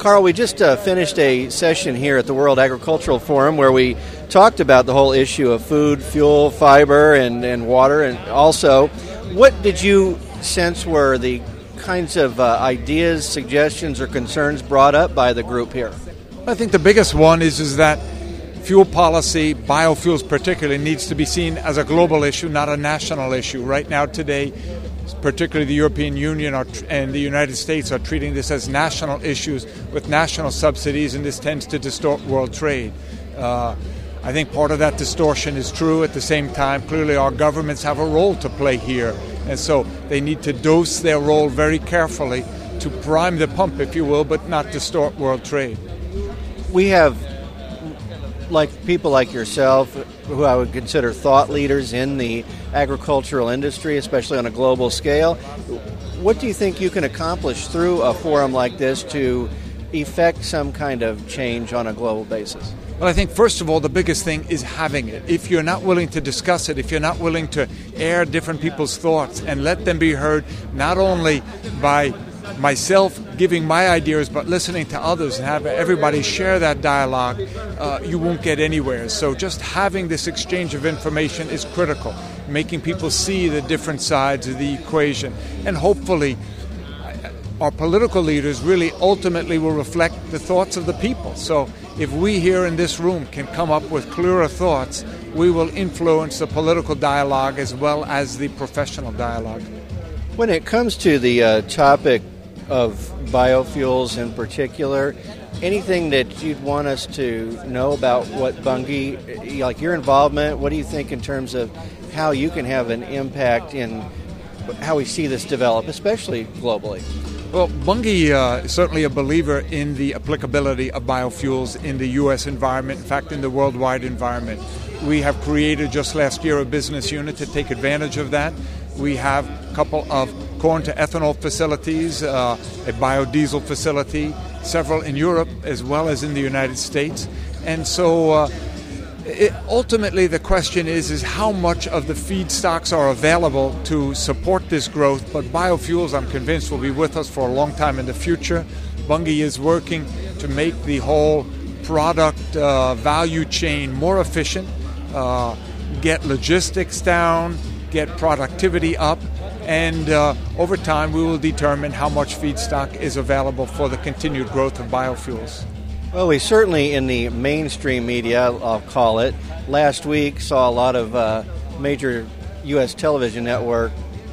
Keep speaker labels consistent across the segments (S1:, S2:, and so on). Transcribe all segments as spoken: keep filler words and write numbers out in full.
S1: Carl, we just uh, finished a session here at the World Agricultural Forum where we talked about the whole issue of food, fuel, fiber, and, and water. And also, what did you sense were the kinds of uh, ideas, suggestions, or concerns brought up by the group here?
S2: I think the biggest one is, is that fuel policy, biofuels particularly, needs to be seen as a global issue, not a national issue. Right now, today, particularly the European Union are, and the United States are treating this as national issues with national subsidies, and this tends to distort world trade. Uh, I think part of that distortion is true. At the same time, clearly our governments have a role to play here, and so they need to dose their role very carefully to prime the pump, if you will, but not distort world trade.
S1: We have like people like yourself, who I would consider thought leaders in the agricultural industry, especially on a global scale. What do you think you can accomplish through a forum like this to effect some kind of change on a global basis?
S2: Well, I think, first of all, the biggest thing is having it. If you're not willing to discuss it, if you're not willing to air different people's thoughts and let them be heard, not only by myself giving my ideas, but listening to others and have everybody share that dialogue, uh, you won't get anywhere. So just having this exchange of information is critical, making people see the different sides of the equation. And hopefully our political leaders really ultimately will reflect the thoughts of the people. So if we here in this room can come up with clearer thoughts, we will influence the political dialogue as well as the professional dialogue.
S1: When it comes to the uh, topic of biofuels in particular, anything that you'd want us to know about what Bunge, like your involvement, what do you think in terms of how you can have an impact in how we see this develop, especially globally?
S2: Well, Bunge uh, is certainly a believer in the applicability of biofuels in the U S environment, in fact, in the worldwide environment. We have created just last year a business unit to take advantage of that. We have a couple of corn to ethanol facilities, uh, a biodiesel facility, several in Europe as well as in the United States. And so uh, it, ultimately the question is, is how much of the feedstocks are available to support this growth. But biofuels, I'm convinced, will be with us for a long time in the future. Bunge is working to make the whole product uh, value chain more efficient, uh, get logistics down, get productivity up, and uh, over time we will determine how much feedstock is available for the continued growth of biofuels.
S1: Well, we certainly, in the mainstream media, I'll call it, last week saw a lot of uh, major U S television network,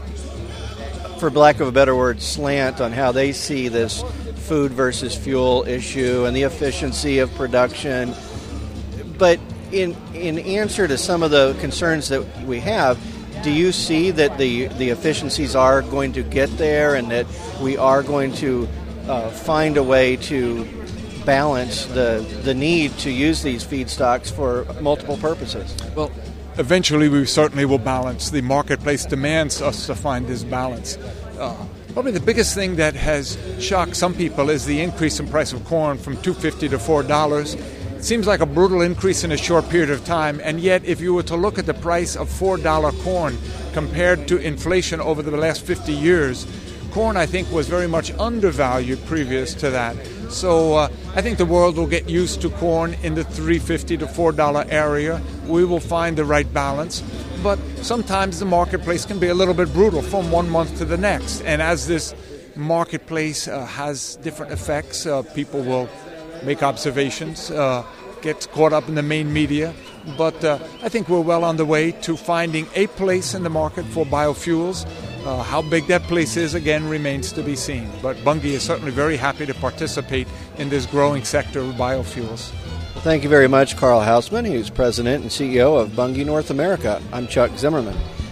S1: for lack of a better word, slant on how they see this food versus fuel issue and the efficiency of production. But in in answer to some of the concerns that we have, do you see that the, the efficiencies are going to get there and that we are going to uh, find a way to balance the the need to use these feedstocks for multiple purposes?
S2: Well, eventually we certainly will balance. The marketplace demands us to find this balance. Uh, probably the biggest thing that has shocked some people is the increase in price of corn from two dollars and fifty cents to four dollars. It seems like a brutal increase in a short period of time, and yet if you were to look at the price of four dollars corn compared to inflation over the last fifty years, corn, I think, was very much undervalued previous to that. So uh, I think the world will get used to corn in the three dollars and fifty cents to four dollars area. We will find the right balance, but sometimes the marketplace can be a little bit brutal from one month to the next, and as this marketplace uh, has different effects, uh, people will make observations, uh, get caught up in the main media. But uh, I think we're well on the way to finding a place in the market for biofuels. Uh, how big that place is, again, remains to be seen. But Bunge is certainly very happy to participate in this growing sector of biofuels.
S1: Well, thank you very much, Carl Hausman, who's President and C E O of Bunge North America. I'm Chuck Zimmerman.